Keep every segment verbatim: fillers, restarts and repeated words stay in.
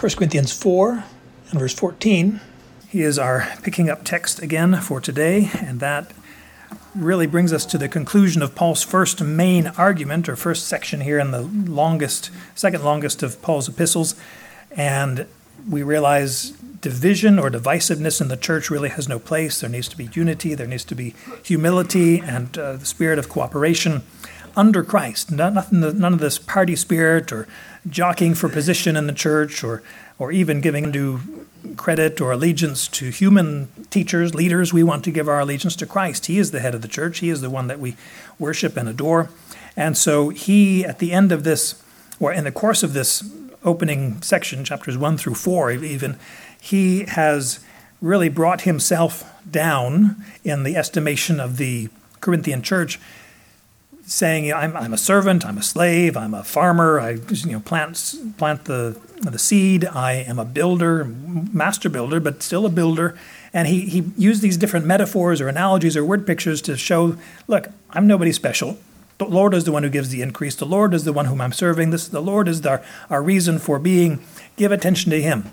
First Corinthians four and verse fourteen. He is our picking up text again for today, and that really brings us to the conclusion of Paul's first main argument, or first section here in the longest, second longest of Paul's epistles. And we realize division or divisiveness in the church really has no place. There needs to be unity, there needs to be humility and uh, the spirit of cooperation under Christ. Not, nothing, none of this party spirit or jockeying for position in the church, or or even giving due credit or allegiance to human teachers, leaders. We want to give our allegiance to Christ. He is the head of the church. He is the one that we worship and adore. And so he, at the end of this, or in the course of this opening section, chapters one through four even, he has really brought himself down in the estimation of the Corinthian church, saying, I'm, I'm a servant, I'm a slave, I'm a farmer, I you know plant plant the the seed, I am a builder, master builder, but still a builder. And he, he used these different metaphors or analogies or word pictures to show, look, I'm nobody special. The Lord is the one who gives the increase. The Lord is the one whom I'm serving. This the Lord is our, our reason for being. Give attention to him.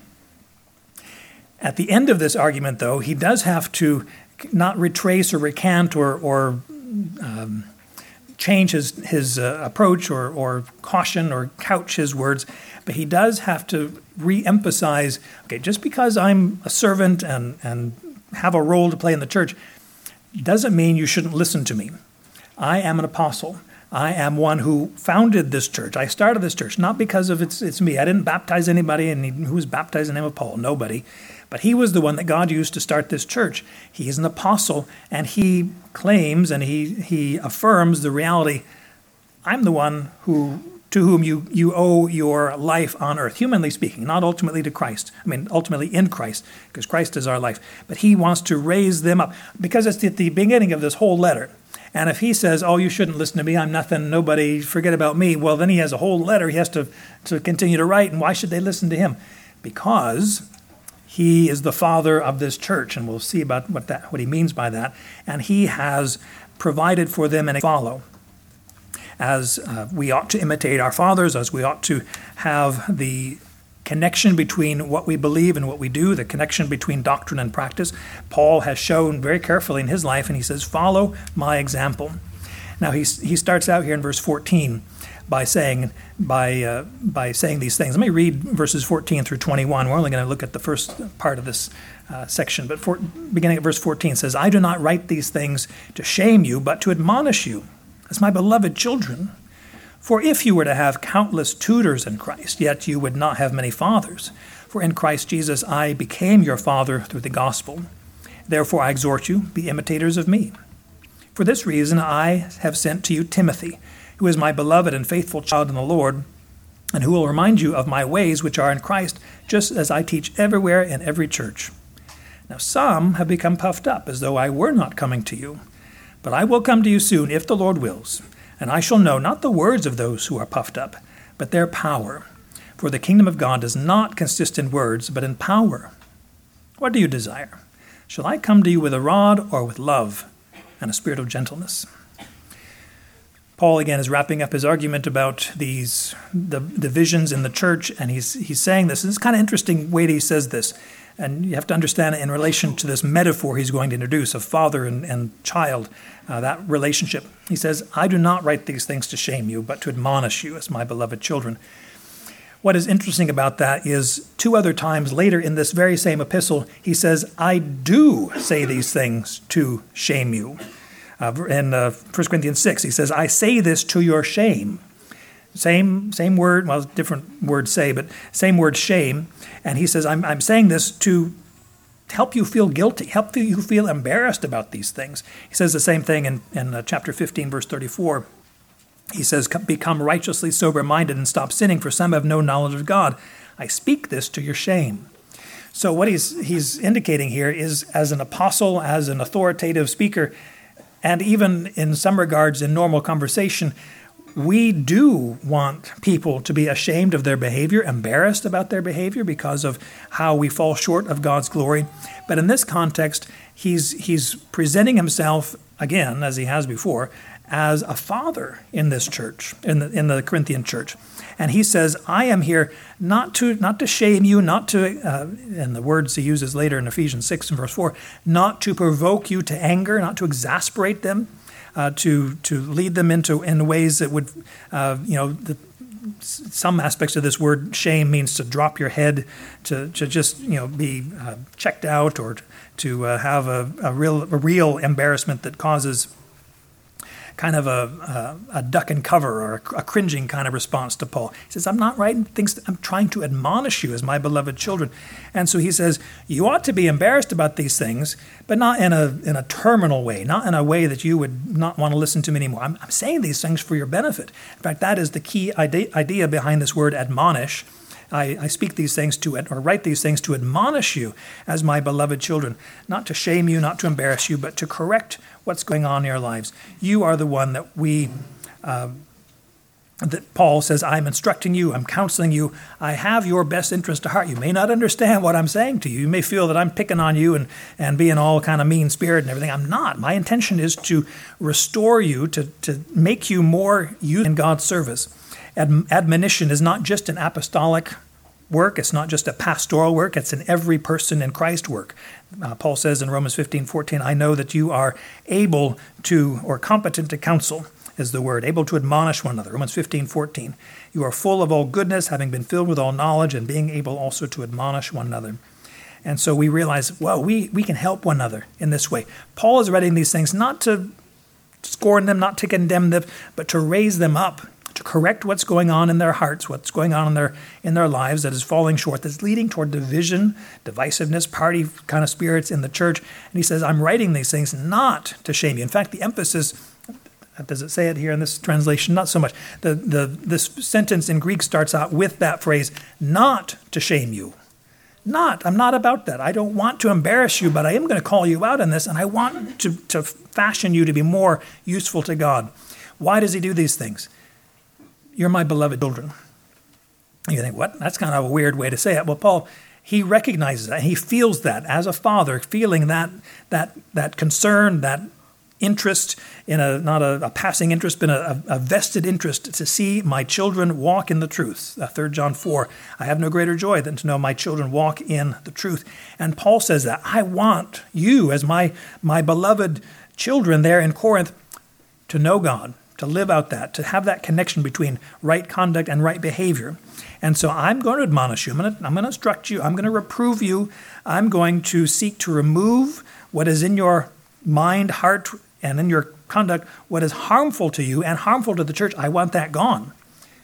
At the end of this argument, though, he does have to not retrace or recant or, or um, change his, his uh, approach or, or caution or couch his words, but he does have to re-emphasize, okay, just because I'm a servant and, and have a role to play in the church doesn't mean you shouldn't listen to me. I am an apostle. I am one who founded this church. I started this church, not because of it's it's me. I didn't baptize anybody, and he, who was baptized in the name of Paul? Nobody. But he was the one that God used to start this church. He is an apostle, and he claims and he he affirms the reality, I'm the one who to whom you, you owe your life on earth, humanly speaking, not ultimately to Christ. I mean, ultimately in Christ, because Christ is our life. But he wants to raise them up, because it's at the beginning of this whole letter. And if he says, oh, you shouldn't listen to me, I'm nothing, nobody, forget about me, well, then he has a whole letter he has to, to continue to write, and why should they listen to him? Because he is the father of this church, and we'll see about what that what he means by that. And he has provided for them and follow. As uh, we ought to imitate our fathers, as we ought to have the connection between what we believe and what we do, the connection between doctrine and practice. Paul has shown very carefully in his life, and he says, follow my example. Now, he, he starts out here in verse fourteen by saying by uh, by saying these things. Let me read verses fourteen through twenty-one. We're only going to look at the first part of this uh, section, but for, beginning at verse fourteen says, I do not write these things to shame you, but to admonish you, as my beloved children. For if you were to have countless tutors in Christ, yet you would not have many fathers. For in Christ Jesus I became your father through the gospel. Therefore I exhort you, be imitators of me. For this reason I have sent to you Timothy, who is my beloved and faithful child in the Lord, and who will remind you of my ways which are in Christ, just as I teach everywhere in every church. Now some have become puffed up, as though I were not coming to you. But I will come to you soon, if the Lord wills. And I shall know not the words of those who are puffed up, but their power. For the kingdom of God does not consist in words, but in power. What do you desire? Shall I come to you with a rod or with love and a spirit of gentleness? Paul again is wrapping up his argument about these the divisions in the church, and he's he's saying this. This is kind of interesting way that he says this. And you have to understand it in relation to this metaphor he's going to introduce of father and, and child, uh, that relationship. He says, I do not write these things to shame you, but to admonish you as my beloved children. What is interesting about that is two other times later in this very same epistle, he says, I do say these things to shame you. Uh, in uh, First Corinthians six, he says, I say this to your shame. Same same word, well, different word say, but same word shame. And he says, I'm, I'm saying this to help you feel guilty, help you feel embarrassed about these things. He says the same thing in, in uh, chapter fifteen, verse thirty-four. He says, become righteously sober-minded and stop sinning, for some have no knowledge of God. I speak this to your shame. So what he's he's indicating here is, as an apostle, as an authoritative speaker, and even in some regards in normal conversation, we do want people to be ashamed of their behavior, embarrassed about their behavior because of how we fall short of God's glory. But in this context, he's he's presenting himself, again, as he has before, as a father in this church, in the, in the Corinthian church. And he says, I am here not to not to shame you, not to, uh, and the words he uses later in Ephesians six and verse four, not to provoke you to anger, not to exasperate them, uh, to to lead them into in ways that would, uh, you know, the, some aspects of this word shame means to drop your head, to, to just, you know, be uh, checked out, or to uh, have a, a real a real embarrassment that causes kind of a, a, a duck and cover, or a, a cringing kind of response to Paul. He says, I'm not writing things, I'm trying to admonish you as my beloved children. And so he says, you ought to be embarrassed about these things, but not in a in a terminal way, not in a way that you would not want to listen to me anymore. I'm, I'm saying these things for your benefit. In fact, that is the key idea, idea behind this word admonish. I, I speak these things to, or write these things to admonish you as my beloved children, not to shame you, not to embarrass you, but to correct what's going on in your lives. You are the one that we, uh, that Paul says, I'm instructing you, I'm counseling you, I have your best interest at heart. You may not understand what I'm saying to you. You may feel that I'm picking on you and, and being all kind of mean-spirited and everything. I'm not. My intention is to restore you, to, to make you more useful in God's service. Ad- admonition is not just an apostolic work. It's not just a pastoral work. It's an every person in Christ work. Uh, Paul says in Romans fifteen fourteen, I know that you are able to, or competent to counsel, is the word, able to admonish one another. Romans fifteen fourteen, you are full of all goodness, having been filled with all knowledge, and being able also to admonish one another. And so we realize, well, we, we can help one another in this way. Paul is writing these things not to scorn them, not to condemn them, but to raise them up, to correct what's going on in their hearts, what's going on in their in their lives that is falling short, that's leading toward division, divisiveness, party kind of spirits in the church. And he says, I'm writing these things not to shame you. In fact, the emphasis, does it say it here in this translation? Not so much. The the this sentence in Greek starts out with that phrase, not to shame you. Not. I'm not about that. I don't want to embarrass you, but I am going to call you out on this, and I want to, to fashion you to be more useful to God. Why does he do these things? You're my beloved children. And you think, what? That's kind of a weird way to say it. Well, Paul, he recognizes that. He feels that as a father, feeling that that that concern, that interest in a, not a, a passing interest, but a, a vested interest to see my children walk in the truth. Uh, Third John four, I have no greater joy than to know my children walk in the truth. And Paul says that I want you as my, my beloved children there in Corinth to know God, to live out that, to have that connection between right conduct and right behavior. And so I'm going to admonish you. I'm going to, I'm going to instruct you. I'm going to reprove you. I'm going to seek to remove what is in your mind, heart, and in your conduct, what is harmful to you and harmful to the church. I want that gone.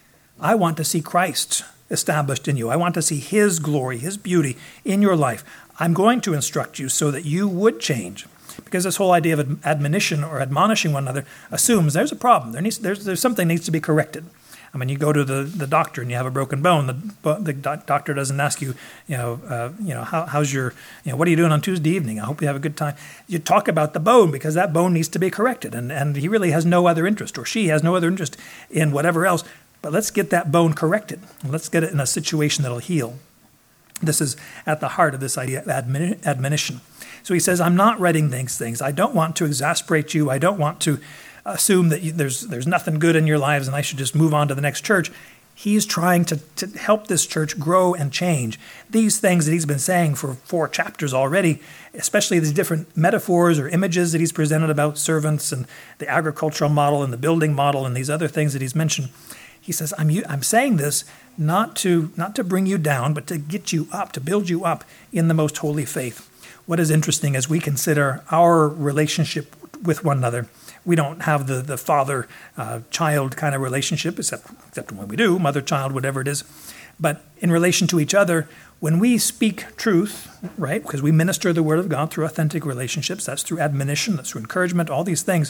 I want to see Christ established in you. I want to see his glory, his beauty in your life. I'm going to instruct you so that you would change. Because this whole idea of admonition or admonishing one another assumes there's a problem. There needs, there's, there's something needs to be corrected. I mean, you go to the, the doctor and you have a broken bone. The, the doctor doesn't ask you, you know, uh, you know, how, how's your, you know, what are you doing on Tuesday evening? I hope you have a good time. You talk about the bone because that bone needs to be corrected. And, and he really has no other interest, or she has no other interest in whatever else. But let's get that bone corrected. Let's get it in a situation that'll heal. This is at the heart of this idea of admoni- admonition. So he says, I'm not writing these things. I don't want to exasperate you. I don't want to assume that you, there's there's nothing good in your lives and I should just move on to the next church. He's trying to, to help this church grow and change. These things that he's been saying for four chapters already, especially these different metaphors or images that he's presented about servants and the agricultural model and the building model and these other things that he's mentioned. He says, I'm I'm saying this not to not to bring you down, but to get you up, to build you up in the most holy faith. What is interesting as we consider our relationship with one another, we don't have the, the father-child uh, kind of relationship, except, except when we do, mother-child, whatever it is. But in relation to each other, when we speak truth, right, because we minister the word of God through authentic relationships, that's through admonition, that's through encouragement, all these things.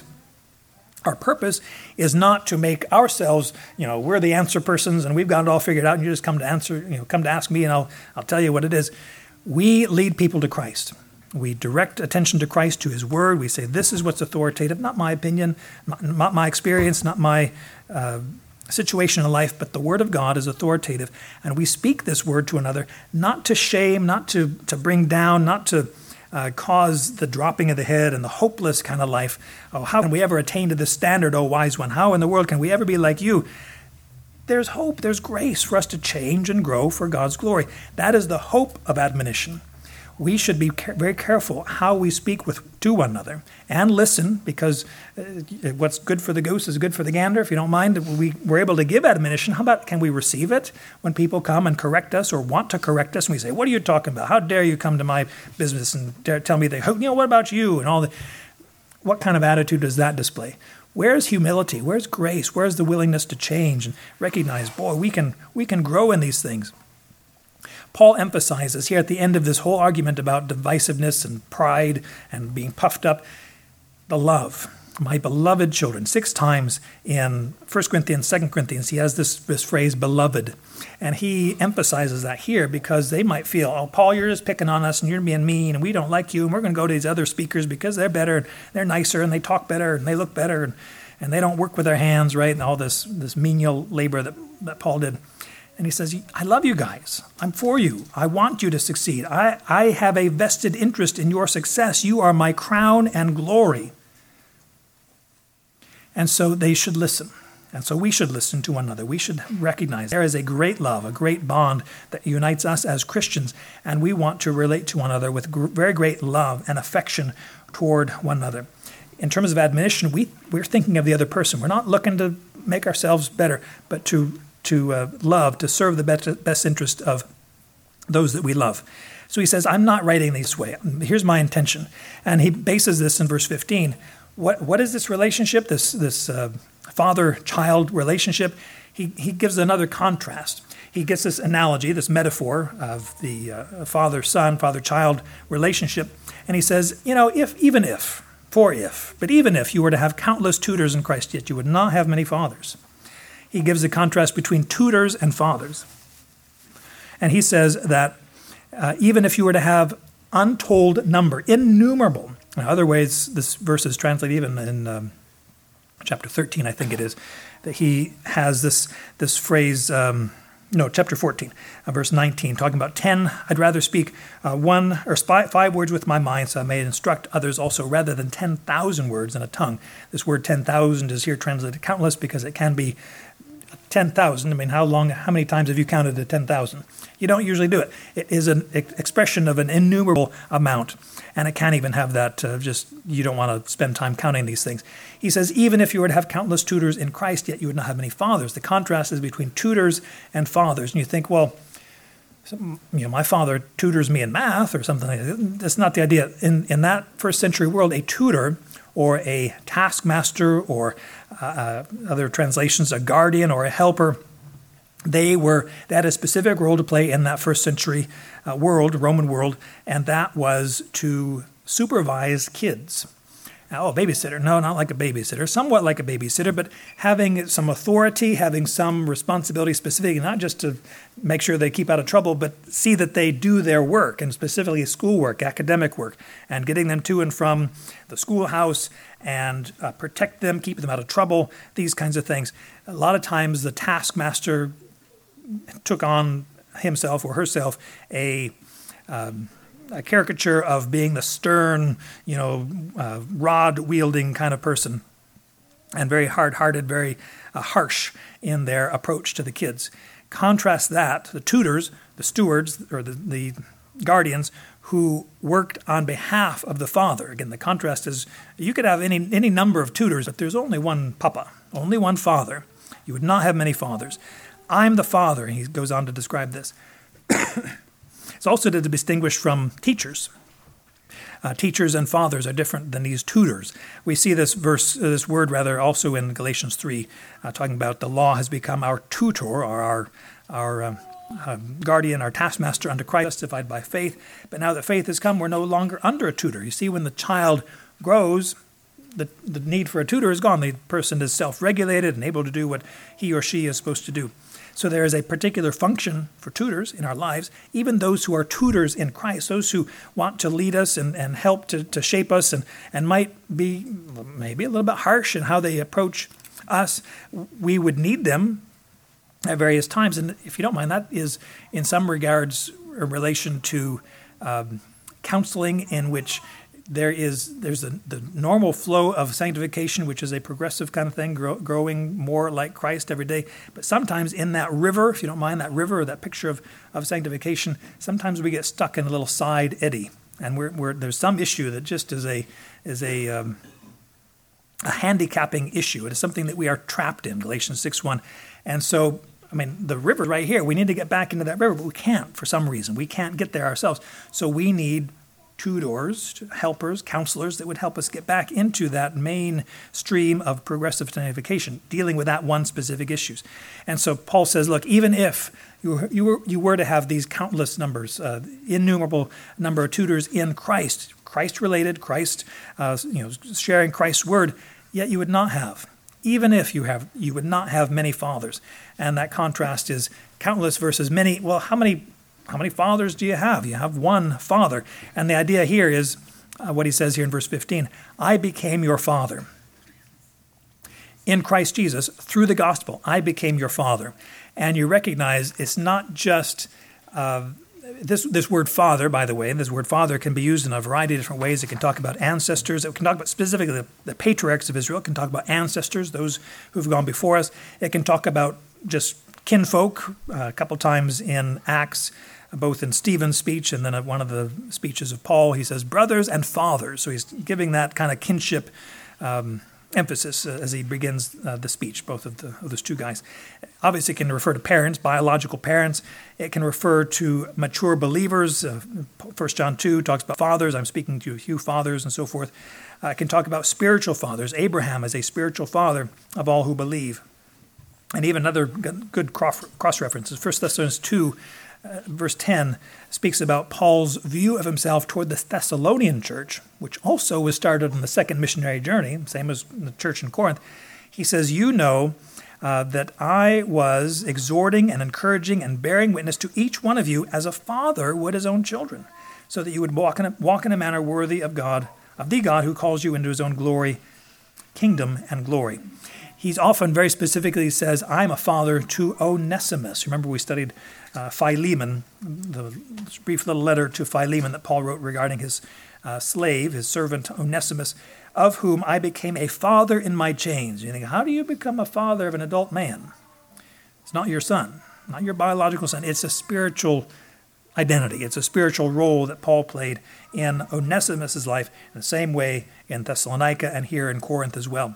Our purpose is not to make ourselves, you know, we're the answer persons and we've got it all figured out and you just come to answer, you know, come to ask me and I'll I'll tell you what it is. We lead people to Christ. We direct attention to Christ, to his word. We say, this is what's authoritative, not my opinion, not, not my experience, not my uh, situation in life, but the word of God is authoritative. And we speak this word to another, not to shame, not to, to bring down, not to uh, cause the dropping of the head and the hopeless kind of life. Oh, how can we ever attain to this standard, O wise one? How in the world can we ever be like you? There's hope, there's grace for us to change and grow for God's glory. That is the hope of admonition. We should be very careful how we speak with to one another and listen, because uh, what's good for the goose is good for the gander. If you don't mind, we, we're able to give admonition. How about, can we receive it when people come and correct us or want to correct us? And we say, what are you talking about? How dare you come to my business and dare tell me, they, you know, what about you? And all the, what kind of attitude does that display? Where's humility? Where's grace? Where's the willingness to change and recognize, boy, we can we can grow in these things? Paul emphasizes here at the end of this whole argument about divisiveness and pride and being puffed up, the love. My beloved children. Six times in First Corinthians, Second Corinthians, he has this, this phrase, beloved. And he emphasizes that here because they might feel, oh, Paul, you're just picking on us and you're being mean and we don't like you and we're going to go to these other speakers because they're better, and they're nicer and they talk better and they look better and, and they don't work with their hands, right? And all this, this menial labor that, that Paul did. And he says, I love you guys. I'm for you. I want you to succeed. I, I have a vested interest in your success. You are my crown and glory. And so they should listen. And so we should listen to one another. We should recognize there is a great love, a great bond that unites us as Christians. And we want to relate to one another with gr- very great love and affection toward one another. In terms of admonition, we, we're thinking of the other person. We're not looking to make ourselves better, but to to uh, love, to serve the best, best interest of those that we love. So he says, I'm not writing this way. Here's my intention. And he bases this in verse fifteen. What What is this relationship, this this uh, father-child relationship? He, he gives another contrast. He gets this analogy, this metaphor of the uh, father-son, father-child relationship. And he says, you know, if even if, for if, but even if you were to have countless tutors in Christ, yet you would not have many fathers. He gives a contrast between tutors and fathers. And he says that uh, even if you were to have untold number, innumerable, in other ways, this verse is translated even in um, chapter thirteen, I think it is, that he has this this phrase, um, no, chapter fourteen, uh, verse nineteen, talking about ten, I'd rather speak uh, one or spy, five words with my mind, so I may instruct others also, rather than ten thousand words in a tongue. This word ten thousand is here translated countless because it can be ten thousand. I mean, how long, how many times have you counted to ten thousand? You don't usually do it. It is an ex- expression of an innumerable amount, and it can't even have that, uh, just, you don't want to spend time counting these things. He says, even if you were to have countless tutors in Christ, yet you would not have many fathers. The contrast is between tutors and fathers. And you think, well, you know, my father tutors me in math or something like that. That's not the idea. In, in that first century world, a tutor or a taskmaster, or uh, uh, other translations, a guardian or a helper, they were they had a specific role to play in that first century uh, world, Roman world, and that was to supervise kids. Now, oh, babysitter. No, not like a babysitter. Somewhat like a babysitter, but having some authority, having some responsibility specific, not just to make sure they keep out of trouble, but see that they do their work, and specifically schoolwork, academic work, and getting them to and from the schoolhouse, and uh, protect them, keep them out of trouble, these kinds of things. A lot of times the taskmaster took on himself or herself a... Um, a caricature of being the stern, you know, uh, rod-wielding kind of person, and very hard-hearted, very uh, harsh in their approach to the kids. Contrast that, the tutors, the stewards, or the, the guardians, who worked on behalf of the father. Again, the contrast is, you could have any any number of tutors, but there's only one papa, only one father. You would not have many fathers. I'm the father, and he goes on to describe this. It's also to distinguish from teachers. Uh, teachers and fathers are different than these tutors. We see this verse, uh, this word rather, also in Galatians three, uh, talking about the law has become our tutor, or our our uh, uh, guardian, our taskmaster unto Christ, justified by faith. But now that faith has come, we're no longer under a tutor. You see, when the child grows, the the need for a tutor is gone. The person is self-regulated and able to do what he or she is supposed to do. So there is a particular function for tutors in our lives, even those who are tutors in Christ, those who want to lead us and, and help to, to shape us, and, and might be maybe a little bit harsh in how they approach us. We would need them at various times. And if you don't mind, that is in some regards in relation to um, counseling in which there is there's a, the normal flow of sanctification, which is a progressive kind of thing, grow, growing more like Christ every day. But sometimes in that river, if you don't mind that river or that picture of, of sanctification, sometimes we get stuck in a little side eddy, and we're, we're there's some issue that just is a is a um, a handicapping issue. It is something that we are trapped in, Galatians six one, and so. I mean, the river right here, we need to get back into that river, but we can't for some reason. We can't get there ourselves. So we need tutors, helpers, counselors that would help us get back into that main stream of progressive sanctification, dealing with that one specific issues. And so Paul says, look, even if you were, you were, you were to have these countless numbers, uh, innumerable number of tutors in Christ, Christ-related, Christ, uh, you know, sharing Christ's word, yet you would not have. Even if you have, you would not have many fathers. And that contrast is countless versus many. Well, how many how many fathers do you have? You have one father. And the idea here is uh, what he says here in verse fifteen. I became your father. In Christ Jesus, through the gospel, I became your father. And you recognize it's not just... Uh, This this word father, by the way, and this word father can be used in a variety of different ways. It can talk about ancestors. It can talk about specifically the, the patriarchs of Israel. It can talk about ancestors, those who've gone before us. It can talk about just kinfolk, uh, a couple times in Acts, both in Stephen's speech and then at one of the speeches of Paul. He says brothers and fathers. So he's giving that kind of kinship um, emphasis uh, as he begins uh, the speech, both of, the, of those two guys. Obviously, it can refer to parents, biological parents. It can refer to mature believers. Uh, First John two talks about fathers. I'm speaking to you fathers and so forth. Uh, it can talk about spiritual fathers. Abraham is a spiritual father of all who believe. And even another good cross-references. First Thessalonians two, uh, verse ten, speaks about Paul's view of himself toward the Thessalonian church, which also was started on the second missionary journey, same as the church in Corinth. He says, you know uh, that I was exhorting and encouraging and bearing witness to each one of you as a father would his own children, so that you would walk in a, walk in a manner worthy of God, of the God who calls you into his own glory, kingdom, and glory. He's often very specifically says, I'm a father to Onesimus. Remember we studied uh, Philemon, the brief little letter to Philemon that Paul wrote regarding his uh, slave, his servant Onesimus, of whom I became a father in my chains. You think, how do you become a father of an adult man? It's not your son, not your biological son. It's a spiritual identity. It's a spiritual role that Paul played in Onesimus' life in the same way in Thessalonica and here in Corinth as well.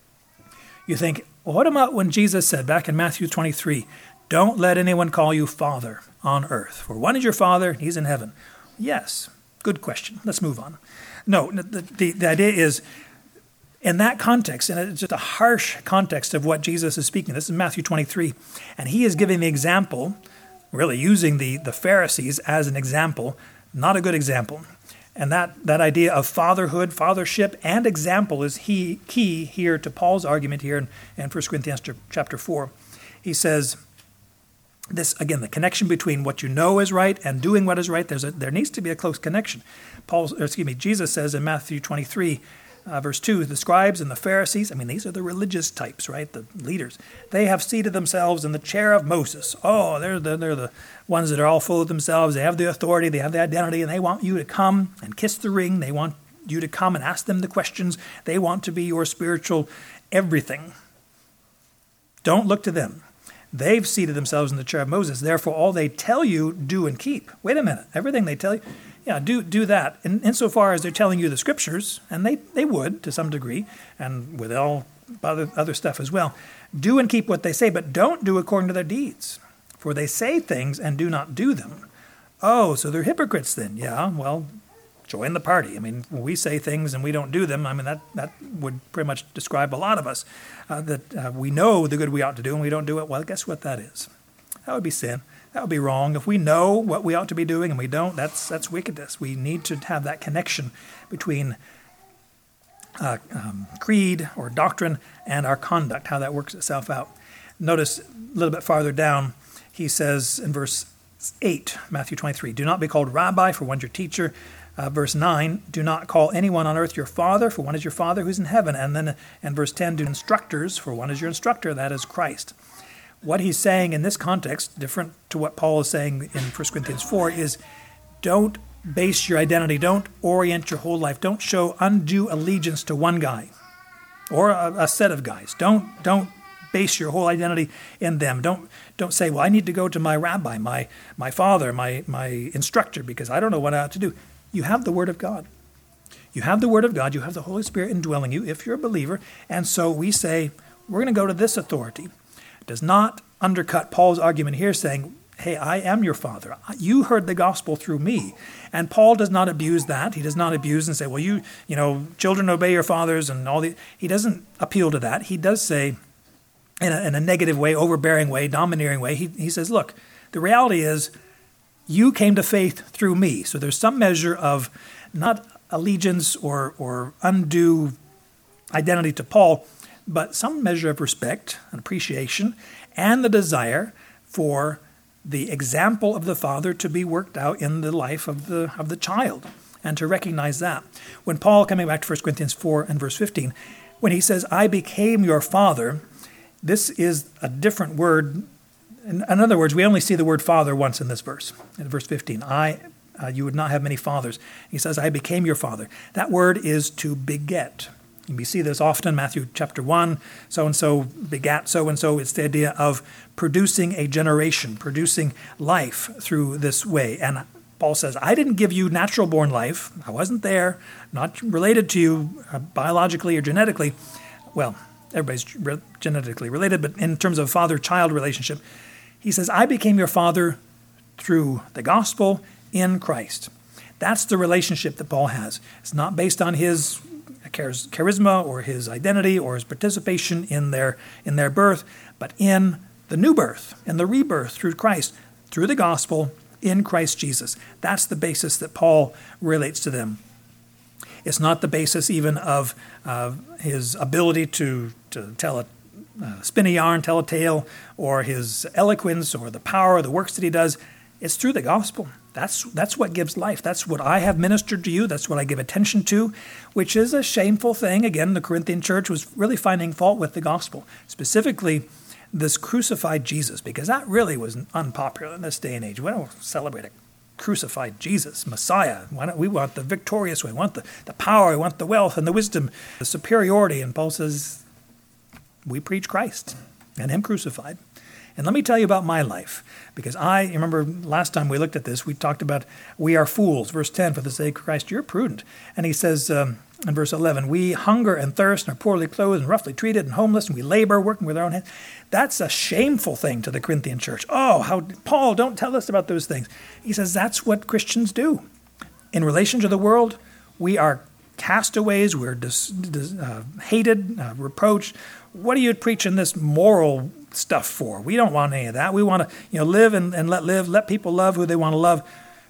You think, well, what about when Jesus said back in Matthew twenty-three, don't let anyone call you father on earth, for one is your father, he's in heaven. Yes, good question. Let's move on. No, the, the, the idea is, in that context, and it's just a harsh context of what Jesus is speaking. This is Matthew twenty-three, and he is giving the example, really using the, the Pharisees as an example, not a good example. And that, that idea of fatherhood, fathership, and example is he, key here to Paul's argument here in, in First Corinthians chapter four. He says, this again, the connection between what you know is right and doing what is right, there's a, there needs to be a close connection. Paul, or excuse me, Jesus says in Matthew twenty-three, uh, verse two, the scribes and the Pharisees, I mean, these are the religious types, right, the leaders. They have seated themselves in the chair of Moses. Oh, they're the, they're the ones that are all full of themselves. They have the authority, they have the identity, and they want you to come and kiss the ring. They want you to come and ask them the questions. They want to be your spiritual everything. Don't look to them. They've seated themselves in the chair of Moses. Therefore, all they tell you, do and keep. Wait a minute. Everything they tell you, yeah, do do that. In, insofar as they're telling you the scriptures, and they, they would to some degree, and with all other, other stuff as well, do and keep what they say, but don't do according to their deeds. For they say things and do not do them. Oh, so they're hypocrites then. Yeah, well, join the party. I mean, when we say things and we don't do them, I mean, that, that would pretty much describe a lot of us, uh, that uh, we know the good we ought to do and we don't do it. Well, guess what that is? That would be sin. That would be wrong. If we know what we ought to be doing and we don't, that's that's wickedness. We need to have that connection between uh, um, creed or doctrine and our conduct, how that works itself out. Notice a little bit farther down, he says in verse eight, Matthew twenty-three, do not be called rabbi, for one's your teacher. Uh, verse nine, do not call anyone on earth your father, for one is your Father who's in heaven. And then in verse ten, do instructors, for one is your instructor, that is Christ. What he's saying in this context, different to what Paul is saying in First Corinthians four, is don't base your identity. Don't orient your whole life. Don't show undue allegiance to one guy or a, a set of guys. Don't don't base your whole identity in them. Don't don't say, well, I need to go to my rabbi, my my father, my my instructor, because I don't know what I ought to do. You have the Word of God. You have the Word of God. You have the Holy Spirit indwelling you if you're a believer. And so we say, we're going to go to this authority. It does not undercut Paul's argument here saying, hey, I am your father. You heard the gospel through me. And Paul does not abuse that. He does not abuse and say, well, you, you know, children obey your fathers and all the, he doesn't appeal to that. He does say in a, in a negative way, overbearing way, domineering way. He, he says, look, the reality is you came to faith through me. So there's some measure of not allegiance or, or undue identity to Paul, but some measure of respect and appreciation and the desire for the example of the father to be worked out in the life of the of the child, and to recognize that. When Paul, coming back to First Corinthians four and verse fifteen, when he says, I became your father, this is a different word. In, in other words, we only see the word father once in this verse, in verse fifteen. I, uh, you would not have many fathers. He says, I became your father. That word is to beget. And we see this often, Matthew chapter one, so-and-so begat so-and-so. It's the idea of producing a generation, producing life through this way. And Paul says, I didn't give you natural-born life. I wasn't there, not related to you uh, biologically or genetically. Well, everybody's re- genetically related, but in terms of father-child relationship, he says, I became your father through the gospel in Christ. That's the relationship that Paul has. It's not based on his charisma or his identity or his participation in their in their birth, but in the new birth, in the rebirth through Christ, through the gospel in Christ Jesus. That's the basis that Paul relates to them. It's not the basis even of uh, his ability to, to tell a uh, spin a yarn, tell a tale, or his eloquence or the power of the works that he does. It's through the gospel. That's that's what gives life. That's what I have ministered to you. That's what I give attention to, which is a shameful thing. Again, the Corinthian church was really finding fault with the gospel, specifically this crucified Jesus, because that really was unpopular in this day and age. We don't celebrate a crucified Jesus, Messiah. Why don't we want the victorious way? We want the, the power. We want the wealth and the wisdom, the superiority. And Paul says, we preach Christ and him crucified. And let me tell you about my life, because I you remember last time we looked at this, we talked about we are fools. Verse ten, for the sake of Christ, you're prudent. And he says um, in verse eleven, we hunger and thirst and are poorly clothed and roughly treated and homeless, and we labor, working with our own hands. That's a shameful thing to the Corinthian church. Oh, how Paul, don't tell us about those things. He says that's what Christians do. In relation to the world, we are castaways, we're dis, dis, uh, hated, uh, reproached. What are you preaching this moral stuff for? We don't want any of that. We want to, you know, live and, and let live, let people love who they want to love.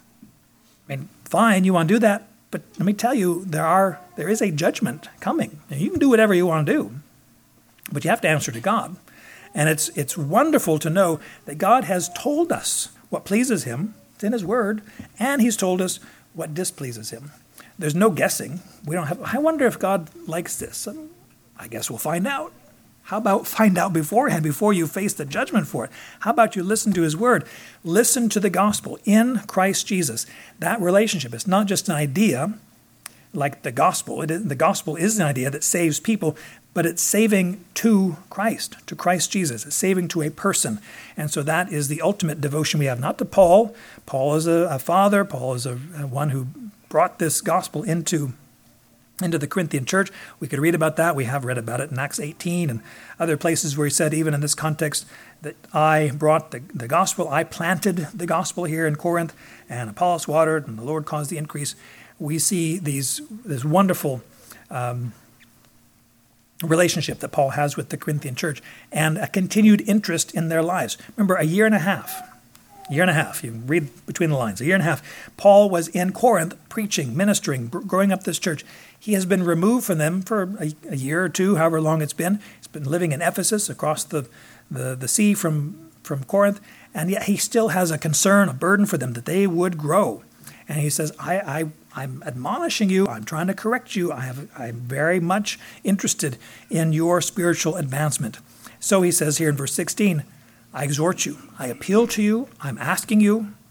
I mean, fine, you want to do that, but let me tell you, there are there is a judgment coming. Now, you can do whatever you want to do, but you have to answer to God. And it's it's wonderful to know that God has told us what pleases him. It's in his word, and he's told us what displeases him. There's no guessing. We don't have, I wonder if God likes this. I guess we'll find out. How about find out beforehand, before you face the judgment for it? How about you listen to his word? Listen to the gospel in Christ Jesus. That relationship is not just an idea like the gospel. It is, the gospel is an idea that saves people, but it's saving to Christ, to Christ Jesus. It's saving to a person. And so that is the ultimate devotion we have, not to Paul. Paul is a, a father. Paul is a, a one who brought this gospel into into the Corinthian church. We could read about that. We have read about it in Acts eighteen and other places where he said, even in this context, that I brought the, the gospel, I planted the gospel here in Corinth, and Apollos watered, and the Lord caused the increase. We see these this wonderful um, relationship that Paul has with the Corinthian church, and a continued interest in their lives. Remember, a year and a half, a year and a half, you read between the lines, a year and a half, Paul was in Corinth preaching, ministering, growing up this church. He has been removed from them for a, a year or two, however long it's been. He's been living in Ephesus, across the, the, the sea from, from Corinth, and yet he still has a concern, a burden for them, that they would grow. And he says, I, I, I'm admonishing you, I'm trying to correct you, I have, I'm very much interested in your spiritual advancement. So he says here in verse sixteen, I exhort you, I appeal to you, I'm asking you,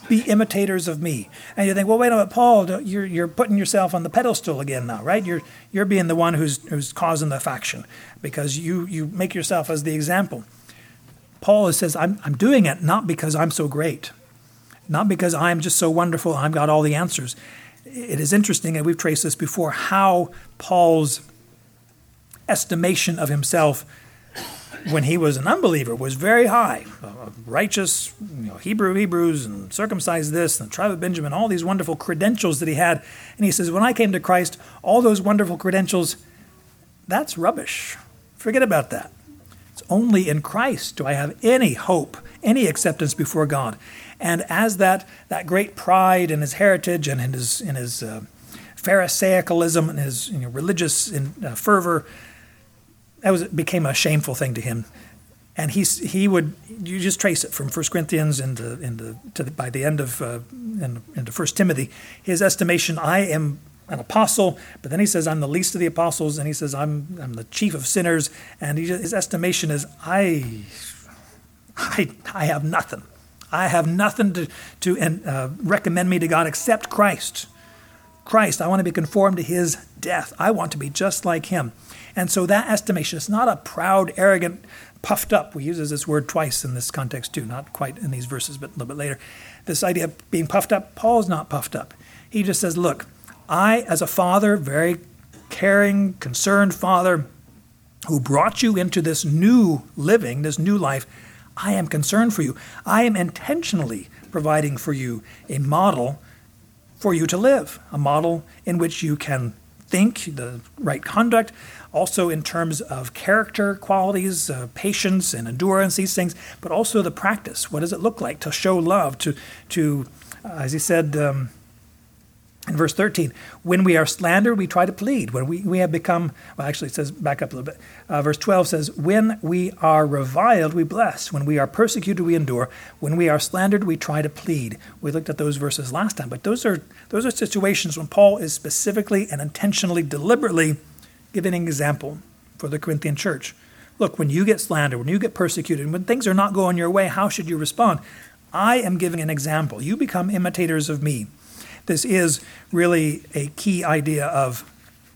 Be imitators of me. And you think, well, wait a minute, Paul, you're you're putting yourself on the pedestal again now, right? You're you're being the one who's who's causing the faction because you you make yourself as the example. Paul says, I'm I'm doing it not because I'm so great, not because I'm just so wonderful, I've got all the answers. It is interesting, and we've traced this before, how Paul's estimation of himself when he was an unbeliever was very high. Uh, righteous, you know, Hebrew Hebrews, and circumcised this, and the tribe of Benjamin, all these wonderful credentials that he had. And he says, when I came to Christ, all those wonderful credentials, that's rubbish. Forget about that. It's only in Christ do I have any hope, any acceptance before God. And as that that great pride in his heritage and in his in his uh, Pharisaicalism and his you know, religious in, uh, fervor, that was became a shameful thing to him. And he he would you just trace it from First Corinthians into into to the, by the end of uh, in, into First Timothy, his estimation, I am an apostle, but then he says I'm the least of the apostles, and he says I'm I'm the chief of sinners, and he, his estimation is I I I have nothing. I have nothing to to uh, recommend me to God except Christ. Christ, I want to be conformed to his death. I want to be just like him. And so that estimation, it's not a proud, arrogant, puffed up. We use this word twice in this context too, not quite in these verses, but a little bit later. This idea of being puffed up, Paul's not puffed up. He just says, look, I, as a father, very caring, concerned father, who brought you into this new living, this new life, I am concerned for you. I am intentionally providing for you a model for you to live, a model in which you can think the right conduct, also in terms of character qualities, uh, patience and endurance, these things, but also the practice. What does it look like to show love, to, to uh, as he said um, in verse thirteen, when we are slandered, we try to plead. When we, we have become, well, actually it says, back up a little bit. Uh, verse twelve says, when we are reviled, we bless. When we are persecuted, we endure. When we are slandered, we try to plead. We looked at those verses last time, but those are those are situations when Paul is specifically and intentionally, deliberately giving an example for the Corinthian church. Look, when you get slandered, when you get persecuted, when things are not going your way, how should you respond? I am giving an example. You become imitators of me. This is really a key idea of,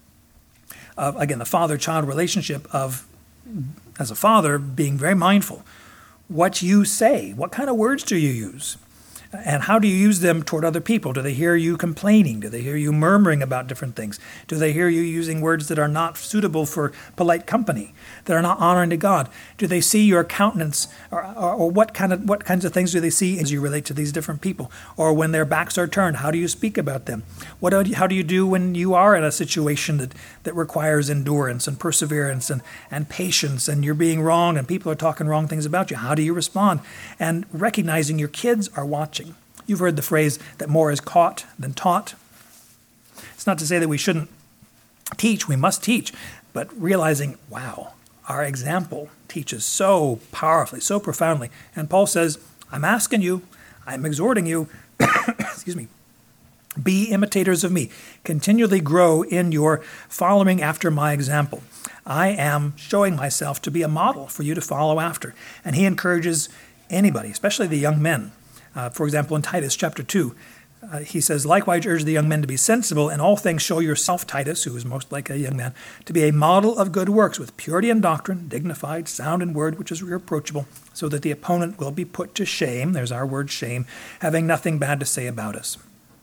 of again, the father-child relationship of, as a father, being very mindful. What you say, what kind of words do you use? And how do you use them toward other people? Do they hear you complaining? Do they hear you murmuring about different things? Do they hear you using words that are not suitable for polite company, that are not honoring to God? Do they see your countenance, or, or, or what kind of what kinds of things do they see as you relate to these different people? Or when their backs are turned, how do you speak about them? What do you, how do you do when you are in a situation that, that requires endurance and perseverance and, and patience, and you're being wrong and people are talking wrong things about you? How do you respond? And recognizing your kids are watching. You've heard the phrase that more is caught than taught. It's not to say that we shouldn't teach. We must teach. But realizing, wow, our example teaches so powerfully, so profoundly. And Paul says, I'm asking you, I'm exhorting you, excuse me, be imitators of me. Continually grow in your following after my example. I am showing myself to be a model for you to follow after. And he encourages anybody, especially the young men. Uh, for example, in Titus chapter two, uh, he says, likewise urge the young men to be sensible, in all things show yourself, Titus, who is most like a young man, to be a model of good works, with purity in doctrine, dignified, sound in word, which is irreproachable, so that the opponent will be put to shame, there's our word shame, having nothing bad to say about us.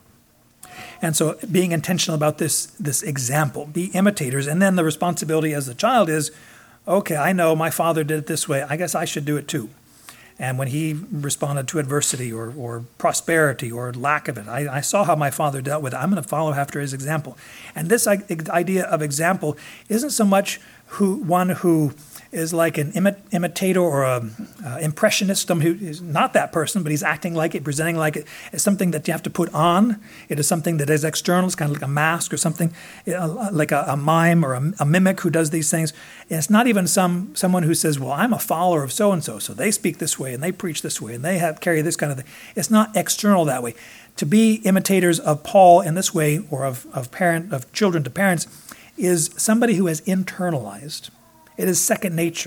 And so being intentional about this, this example, be imitators, and then the responsibility as a child is, okay, I know my father did it this way, I guess I should do it too. And when he responded to adversity or, or prosperity or lack of it, I, I saw how my father dealt with it. I'm going to follow after his example. And this idea of example isn't so much who one who is like an imi- imitator or an uh, impressionist, someone who is not that person, but he's acting like it, presenting like it. It's something that you have to put on. It is something that is external. It's kind of like a mask or something, uh, like a, a mime or a, a mimic who does these things. And it's not even some someone who says, well, I'm a follower of so-and-so, so they speak this way and they preach this way and they have carry this kind of thing. It's not external that way. To be imitators of Paul in this way, or of, of parent of children to parents, is somebody who has internalized. It is second nature.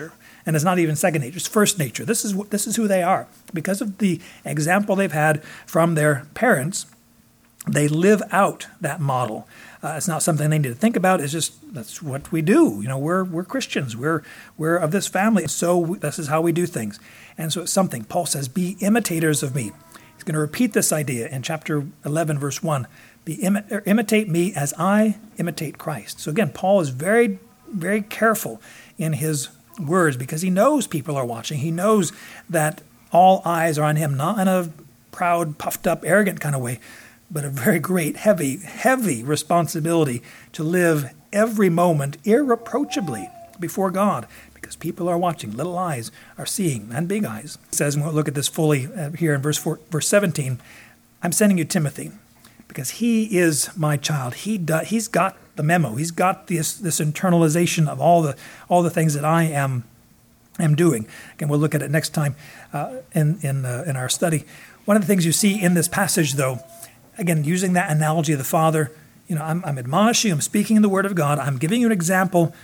And it's not even second nature, it's first nature. This is, this is who they are. Because of the example they've had from their parents, they live out that model. Uh, it's not something they need to think about. It's just, that's what we do. You know, we're we're Christians. We're we're of this family. So we, this is how we do things. And so it's something. Paul says, be imitators of me. He's going to repeat this idea in chapter eleven, verse one. Be imi- or imitate me as I imitate Christ. So again, Paul is very, very careful in his words because he knows people are watching. He knows that all eyes are on him, not in a proud, puffed up, arrogant kind of way, but a very great, heavy, heavy responsibility to live every moment irreproachably before God because people are watching. Little eyes are seeing, and big eyes. It says, and we'll look at this fully here in verse four, verse seventeen, I'm sending you Timothy because he is my child. He does, he's got the memo. He's got this, this internalization of all the all the things that I am am doing. Again, we'll look at it next time uh, in, in, uh, in our study. One of the things you see in this passage, though, again, using that analogy of the Father, you know, I'm, I'm admonishing you, I'm speaking in the Word of God, I'm giving you an example.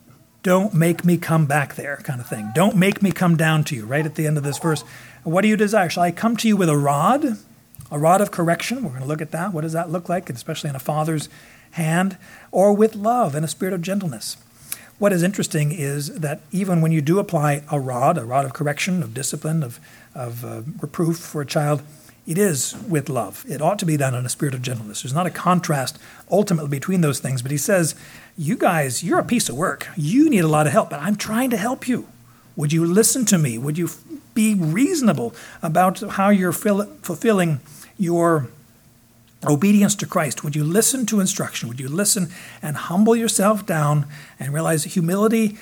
Don't make me come back there, kind of thing. Don't make me come down to you, right at the end of this verse. What do you desire? Shall I come to you with a rod, a rod of correction? We're going to look at that. What does that look like, especially in a father's hand? Or with love and a spirit of gentleness? What is interesting is that even when you do apply a rod, a rod of correction, of discipline, of, of uh, reproof for a child, it is with love. It ought to be done in a spirit of gentleness. There's not a contrast ultimately between those things, but he says, you guys, you're a piece of work. You need a lot of help, but I'm trying to help you. Would you listen to me? Would you be reasonable about how you're fulfilling your obedience to Christ? Would you listen to instruction? Would you listen and humble yourself down and realize that humility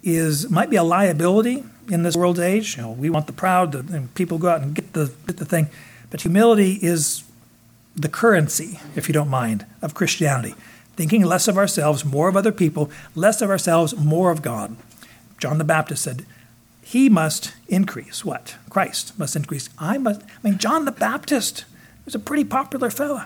is might be a liability in this world's age? You know, we want the proud, and people go out and get the get the thing. But humility is the currency, if you don't mind, of Christianity. Thinking less of ourselves, more of other people, less of ourselves, more of God. John the Baptist said, he must increase. What? Christ must increase. I must. I mean, John the Baptist was a pretty popular fella.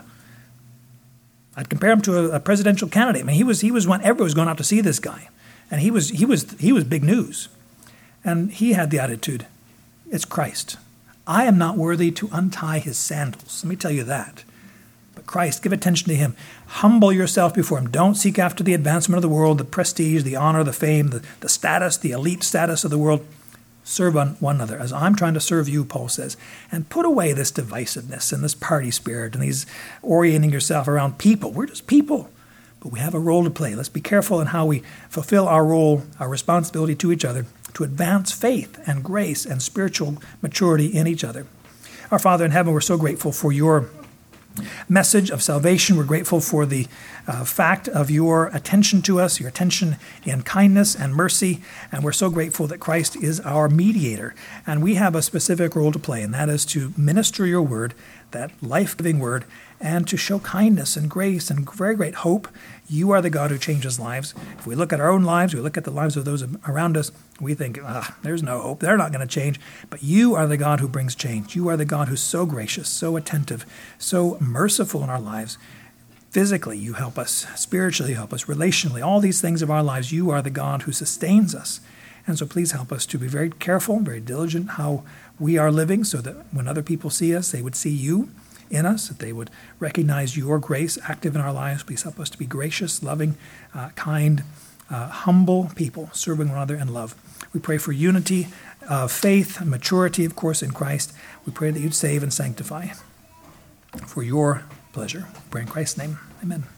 I'd compare him to a, a presidential candidate. I mean, he was he was one, everyone was going out to see this guy. And he was he was he was big news. And he had the attitude, it's Christ. I am not worthy to untie his sandals. Let me tell you that. But Christ, give attention to him. Humble yourself before him. Don't seek after the advancement of the world, the prestige, the honor, the fame, the, the status, the elite status of the world. Serve one, one another, as I'm trying to serve you, Paul says. And put away this divisiveness and this party spirit and these orienting yourself around people. We're just people, but we have a role to play. Let's be careful in how we fulfill our role, our responsibility to each other, to advance faith and grace and spiritual maturity in each other. Our Father in heaven, we're so grateful for your message of salvation. We're grateful for the uh, fact of your attention to us, your attention in kindness and mercy, and we're so grateful that Christ is our mediator. And we have a specific role to play, and that is to minister your word, that life-giving word, and to show kindness and grace and very great hope. You are the God who changes lives. If we look at our own lives, we look at the lives of those around us, we think, ah, there's no hope. They're not going to change. But you are the God who brings change. You are the God who's so gracious, so attentive, so merciful in our lives. Physically, you help us. Spiritually, you help us. Relationally, all these things of our lives, you are the God who sustains us. And so please help us to be very careful, very diligent how we are living so that when other people see us, they would see you in us, that they would recognize your grace active in our lives. Please help us to be gracious, loving, uh, kind, uh, humble people, serving one another in love. We pray for unity of faith and maturity, of course, in Christ. We pray that you'd save and sanctify for your pleasure. We pray in Christ's name. Amen.